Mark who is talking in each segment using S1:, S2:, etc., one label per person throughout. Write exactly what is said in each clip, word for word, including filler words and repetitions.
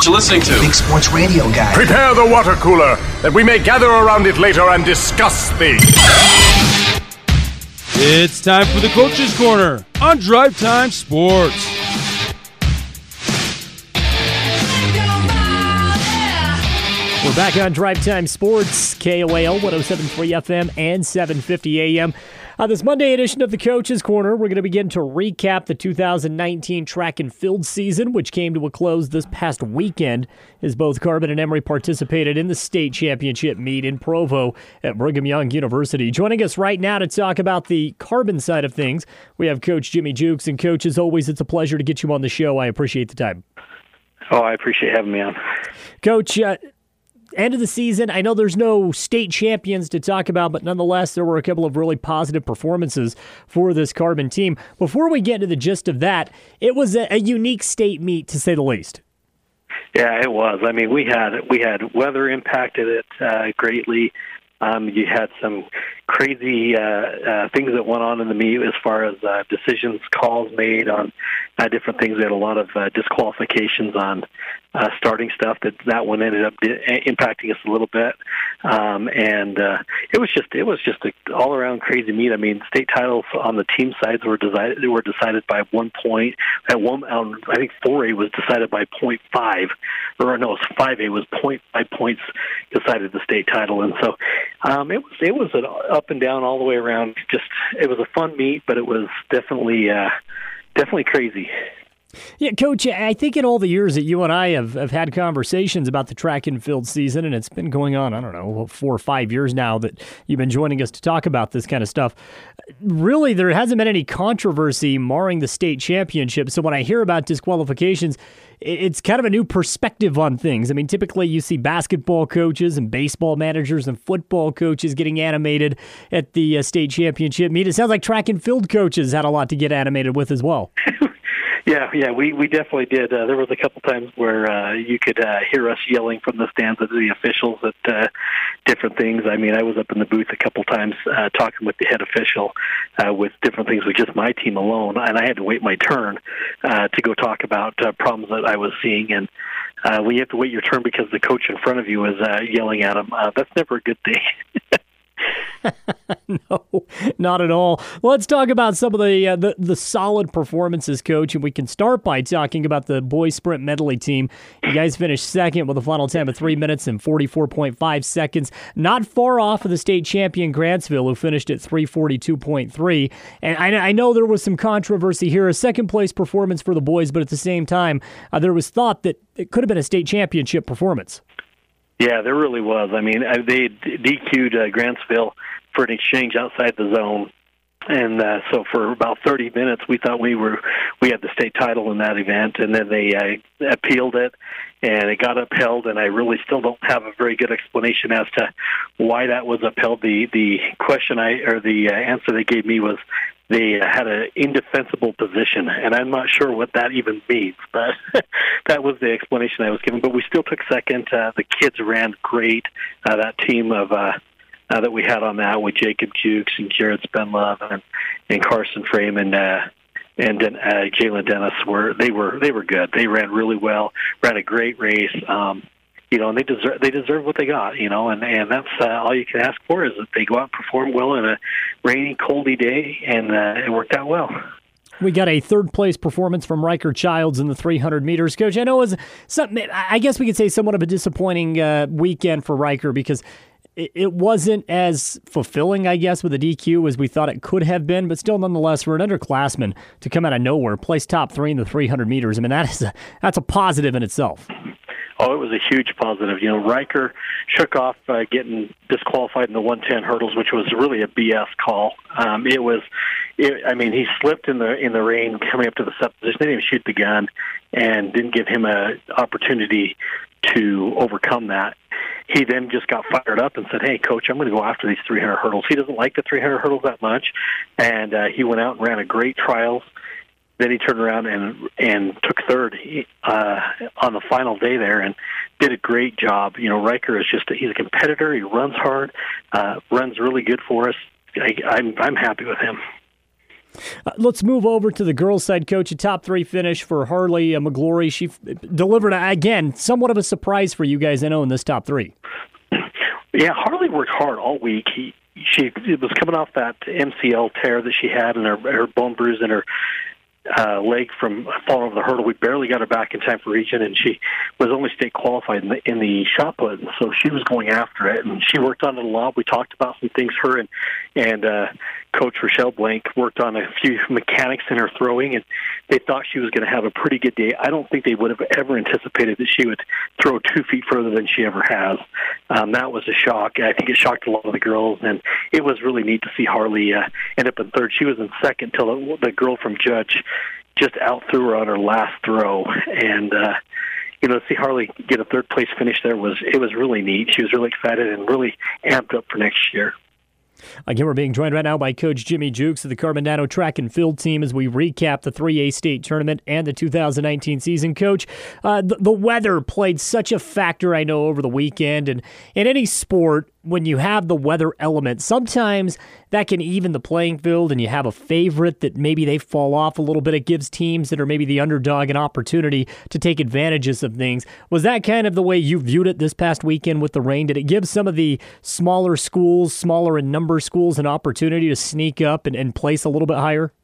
S1: what you're listening to.
S2: Big Sports Radio Guy.
S3: Prepare the water cooler, that we may gather around it later and discuss things.
S4: It's time for the Coach's Corner on Drive Time Sports.
S5: We're back on Drive Time Sports, K O A L one oh seven point three F M and seven fifty A M. On this Monday edition of the Coach's Corner, we're going to begin to recap the two thousand nineteen track and field season, which came to a close this past weekend as both Carbon and Emory participated in the state championship meet in Provo at Brigham Young University. Joining us right now to talk about the Carbon side of things, we have Coach Jimmy Jukes. And Coach, as always, it's a pleasure to get you on the show. I appreciate the time.
S6: Oh, I appreciate having me on.
S5: Coach, uh, end of the season, I know there's no state champions to talk about, but nonetheless, there were a couple of really positive performances for this Carbon team. Before we get into the gist of that, it was a, a unique state meet, to say the least.
S6: Yeah, it was. I mean, we had we had weather impacted it uh, greatly. Um, you had some crazy uh, uh, things that went on in the meet as far as uh, decisions, calls made on uh, different things. We had a lot of uh, disqualifications on uh, starting stuff that that one ended up di- impacting us a little bit, um, and uh, it was just it was just an all around crazy meet. I mean, state titles on the team sides were decided they were decided by one point. At one, um, I think four A was decided by point five, or no, it was five A was point five points decided the state title, and so um, it was it was an up and down all the way around. Just it was a fun meet, but it was definitely uh, definitely crazy.
S5: Yeah, Coach, I think in all the years that you and I have, have had conversations about the track and field season, and it's been going on, I don't know, four or five years now that you've been joining us to talk about this kind of stuff, really there hasn't been any controversy marring the state championship. So when I hear about disqualifications, it's kind of a new perspective on things. I mean, typically you see basketball coaches and baseball managers and football coaches getting animated at the uh, state championship meet. It sounds like track and field coaches had a lot to get animated with as well.
S6: Yeah, yeah, we, we definitely did. Uh, there was a couple times where uh, you could uh, hear us yelling from the stands at the officials at uh, different things. I mean, I was up in the booth a couple times uh, talking with the head official uh, with different things with just my team alone, and I had to wait my turn uh, to go talk about uh, problems that I was seeing. And uh, when you have to wait your turn because the coach in front of you is uh, yelling at him, uh, that's never a good thing.
S5: No, not at all. Let's talk about some of the, uh, the the solid performances, Coach, and we can start by talking about the boys sprint medley team. You guys finished second with a final time of three minutes and forty-four point five seconds, not far off of the state champion Grantsville, who finished at three forty-two point three. And I, I know there was some controversy here, a second-place performance for the boys, but at the same time, uh, there was thought that it could have been a state championship performance.
S6: Yeah, there really was. I mean, they D Q'd uh, Grantsville for an exchange outside the zone, and uh, so for about thirty minutes, we thought we were we had the state title in that event, and then they uh, appealed it, and it got upheld. And I really still don't have a very good explanation as to why that was upheld. The the question I or the uh, answer they gave me was they had an indefensible position, and I'm not sure what that even means, but that was the explanation I was given. But we still took second. Uh, the kids ran great. Uh, that team of uh, uh, that we had on that with Jacob Jukes and Jared Spenlove and, and Carson Frame and uh, and uh, Jalen Dennis were they were they were good. They ran really well. Ran a great race. Um, You know, and they deserve they deserve what they got. You know, and and that's uh, all you can ask for is that they go out and perform well in a rainy, coldy day, and uh, it worked out well.
S5: We got a third-place performance from Riker Childs in the three hundred meters. Coach, I know it was something, I guess we could say somewhat of a disappointing uh, weekend for Riker because it, it wasn't as fulfilling, I guess, with the D Q as we thought it could have been, but still, nonetheless, for an underclassman to come out of nowhere, place top three in the three hundred meters, I mean, that is a, that's a positive in itself.
S6: Oh, it was a huge positive. You know, Riker shook off uh, getting disqualified in the one ten hurdles, which was really a B S call. Um, it was, it, I mean, he slipped in the in the rain coming up to the set position. They didn't even shoot the gun, and didn't give him an opportunity to overcome that. He then just got fired up and said, "Hey, coach, I'm going to go after these three hundred hurdles." He doesn't like the three hundred hurdles that much, and uh, he went out and ran a great trials. Then he turned around and and took third uh, on the final day there and did a great job. You know, Riker is just a, he's a competitor. He runs hard, uh, runs really good for us. I, I'm I'm happy with him.
S5: Uh, let's move over to the girls' side, Coach. A top three finish for Harley uh, McGlory. She f- delivered, uh, again, somewhat of a surprise for you guys, I know, in this top three.
S6: Yeah, Harley worked hard all week. He, she was coming off that M C L tear that she had and her, her bone bruise in her uh, leg from falling over the hurdle. We barely got her back in time for region, and she was only state qualified in the, in the shot put, so she was going after it, and she worked on it a lot. We talked about some things, her and, and uh, Coach Rochelle Blank worked on a few mechanics in her throwing, and they thought she was going to have a pretty good day. I don't think they would have ever anticipated that she would throw two feet further than she ever has. Um, that was a shock. I think it shocked a lot of the girls, and it was really neat to see Harley uh, end up in third. She was in second till the, the girl from Judge just out threw her on her last throw, and uh, you know, to see Harley get a third place finish there was it was really neat. She was really excited and really amped up for next year.
S5: Again, we're being joined right now by Coach Jimmy Jukes of the Carbondale track and field team as we recap the three A state tournament and the two thousand nineteen season. Coach, uh, the, the weather played such a factor, I know, over the weekend. And in any sport, when you have the weather element, sometimes that can even the playing field and you have a favorite that maybe they fall off a little bit. It gives teams that are maybe the underdog an opportunity to take advantages of things. Was that kind of the way you viewed it this past weekend with the rain? Did it give some of the smaller schools, smaller in number schools, an opportunity to sneak up and, and place a little bit higher?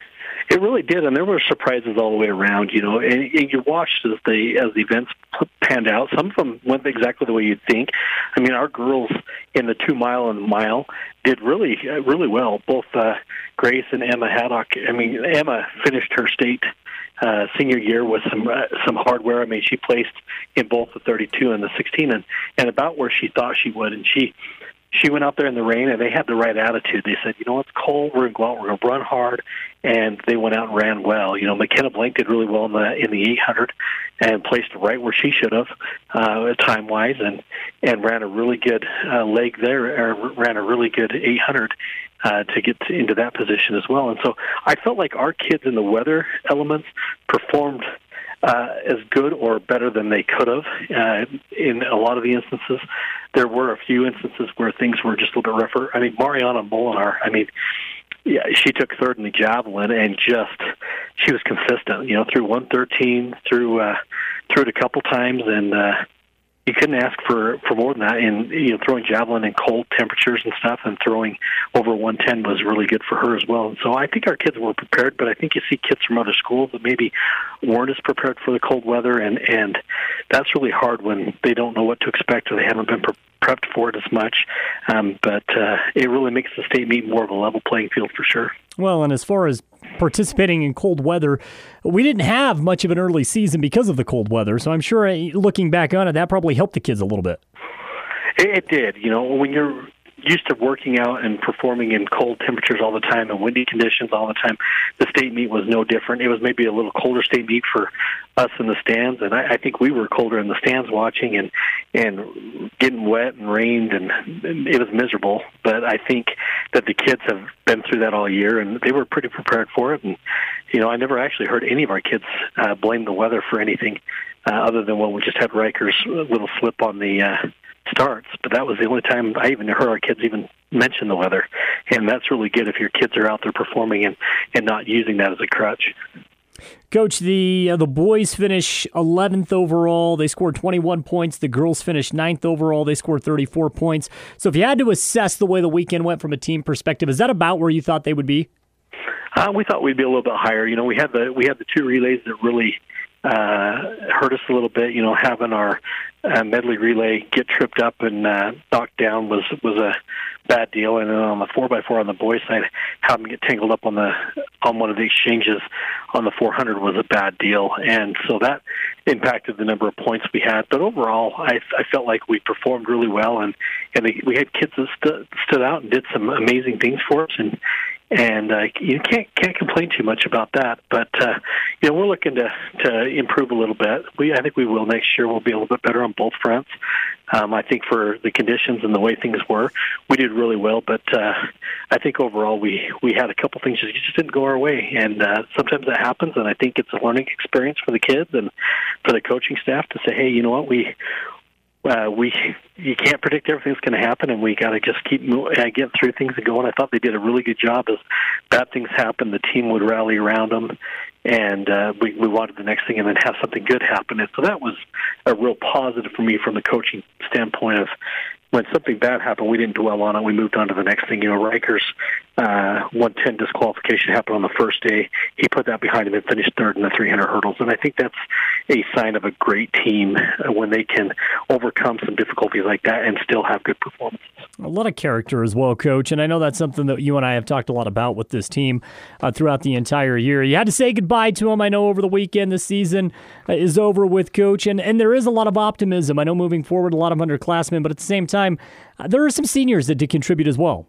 S6: It really did, and there were surprises all the way around. You know, and, and you watched as the as the events panned out. Some of them went exactly the way you'd think. I mean, our girls in the two mile and the mile did really, really well. Both uh, Grace and Emma Haddock. I mean, Emma finished her state uh, senior year with some uh, some hardware. I mean, she placed in both the thirty-two and the sixteen, and, and about where she thought she would. And she. She went out there in the rain, and they had the right attitude. They said, you know, it's cold. We're going to go out. We're going to run hard. And they went out and ran well. You know, McKenna Blank did really well in the in the eight hundred and placed right where she should have uh, time-wise and, and ran a really good uh, leg there, or ran a really good eight hundred uh, to get to, into that position as well. And so I felt like our kids in the weather elements performed Uh, as good or better than they could have. Uh, in a lot of the instances, there were a few instances where things were just a little bit rougher. I mean, Mariana Molinar, I mean, yeah, she took third in the javelin and just, she was consistent, you know, through one thirteen, through, uh, through it a couple times, and uh, you couldn't ask for, for more than that. And, you know, throwing javelin in cold temperatures and stuff and throwing over one ten was really good for her as well. And so I think our kids were prepared, but I think you see kids from other schools that maybe weren't as prepared for the cold weather, and, and that's really hard when they don't know what to expect or they haven't been pre- prepped for it as much. Um, but uh, it really makes the state meet more of a level playing field for sure.
S5: Well, and as far as participating in cold weather, we didn't have much of an early season because of the cold weather. So I'm sure uh, looking back on it, that probably helped the kids a little bit.
S6: It, it did. You know, when you're used to working out and performing in cold temperatures all the time and windy conditions all the time, the state meet was no different. It was maybe a little colder state meet for us in the stands, and I, I think we were colder in the stands watching and and getting wet and rained, and, and it was miserable. But I think that the kids have been through that all year, and they were pretty prepared for it. And you know, I never actually heard any of our kids uh, blame the weather for anything uh, other than when we just had Riker's little slip on the uh, starts, but that was the only time I even heard our kids even mention the weather, and that's really good if your kids are out there performing and, and not using that as a crutch.
S5: Coach, the uh, the boys finish eleventh overall. They scored twenty-one points. The girls finished ninth overall. They scored thirty-four points. So if you had to assess the way the weekend went from a team perspective, is that about where you thought they would be?
S6: Uh, we thought we'd be a little bit higher. You know, we had the we had the two relays that really uh, hurt us a little bit. You know, having our uh, medley relay get tripped up and uh, knocked down was was a bad deal. And then on the four by four on the boys' side, having get tangled up on the on one of the exchanges on the four hundred was a bad deal. And so that impacted the number of points we had. But overall, I, I felt like we performed really well, and and they, we had kids that st- stood out and did some amazing things for us. And And uh, you can't can't complain too much about that. But uh, you know, we're looking to, to improve a little bit. We I think we will next year. We'll be a little bit better on both fronts. Um, I think for the conditions and the way things were, we did really well. But uh, I think overall we, we had a couple things that just didn't go our way. And uh, sometimes that happens. And I think it's a learning experience for the kids and for the coaching staff to say, hey, you know what, we. uh, we you can't predict everything's going to happen, and we got to just keep uh, getting through things and going. I thought they did a really good job. As bad things happen, the team would rally around them, and uh, we, we wanted the next thing and then have something good happen. And so that was a real positive for me from the coaching standpoint of when something bad happened, we didn't dwell on it. We moved on to the next thing. You know, Riker's uh, one ten disqualification happened on the first day. He put that behind him and finished third in the three hundred hurdles. And I think that's a sign of a great team uh, when they can overcome some difficulties like that and still have good performances.
S5: A lot of character as well, Coach, and I know that's something that you and I have talked a lot about with this team uh, throughout the entire year. You had to say goodbye to him. I know over the weekend this season uh, is over with, Coach, and, and there is a lot of optimism. I know moving forward, a lot of underclassmen, but at the same time, uh, there are some seniors that did contribute as well.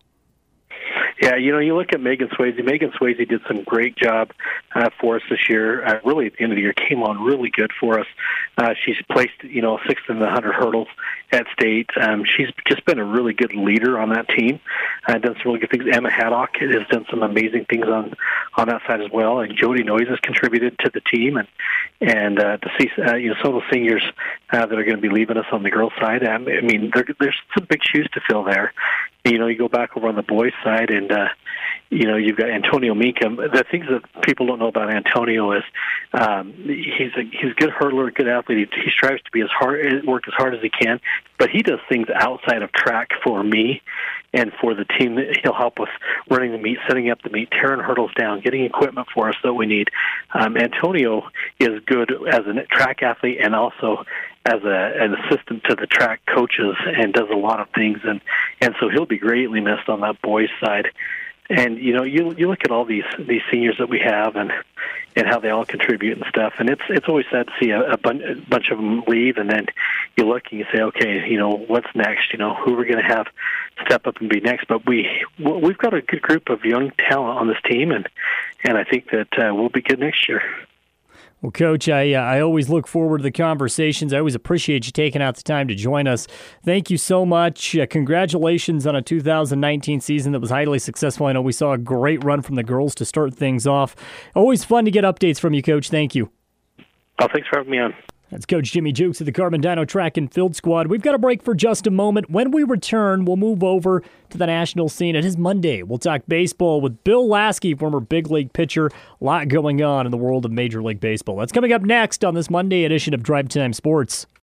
S6: Yeah, you know, you look at Megan Swayze. Megan Swayze did some great job uh, for us this year. Uh, really, at the end of the year, came on really good for us. Uh, she's placed, you know, sixth in the one hundred hurdles at state. Um, she's just been a really good leader on that team. Uh, done some really good things. Emma Haddock has done some amazing things on, on that side as well. And Jody Noyes has contributed to the team. And and uh, to see, uh, you know, some of the seniors uh, that are going to be leaving us on the girls' side. Um, I mean, there, there's some big shoes to fill there. You know, you go back over on the boys' side, and uh, you know you've got Antonio Meekum. The things that people don't know about Antonio is um, he's a he's a good hurdler, a good athlete. He, he strives to be as hard, work as hard as he can, but he does things outside of track for me and for the team. He'll help with running the meet, setting up the meet, tearing hurdles down, getting equipment for us that we need. Um, Antonio is good as a track athlete and also as a, an assistant to the track coaches and does a lot of things. And, and so he'll be greatly missed on that boys' side. And, you know, you you look at all these these seniors that we have and and how they all contribute and stuff. And it's it's always sad to see a, a, bun- a bunch of them leave, and then you look and you say, okay, you know, what's next? You know, who we're going to have step up and be next? But we we've got a good group of young talent on this team, and and I think that uh, we'll be good next year.
S5: Well, Coach, I uh, I always look forward to the conversations. I always appreciate you taking out the time to join us. Thank you so much. Uh, congratulations on a two thousand nineteen season that was highly successful. I know we saw a great run from the girls to start things off. Always fun to get updates from you, Coach. Thank you.
S6: Oh, thanks for having me on.
S5: That's Coach Jimmy Jukes of the Carbon Dyno Track and Field Squad. We've got a break for just a moment. When we return, we'll move over to the national scene. It is Monday. We'll talk baseball with Bill Lasky, former big league pitcher. A lot going on in the world of Major League Baseball. That's coming up next on this Monday edition of Drive Time Sports.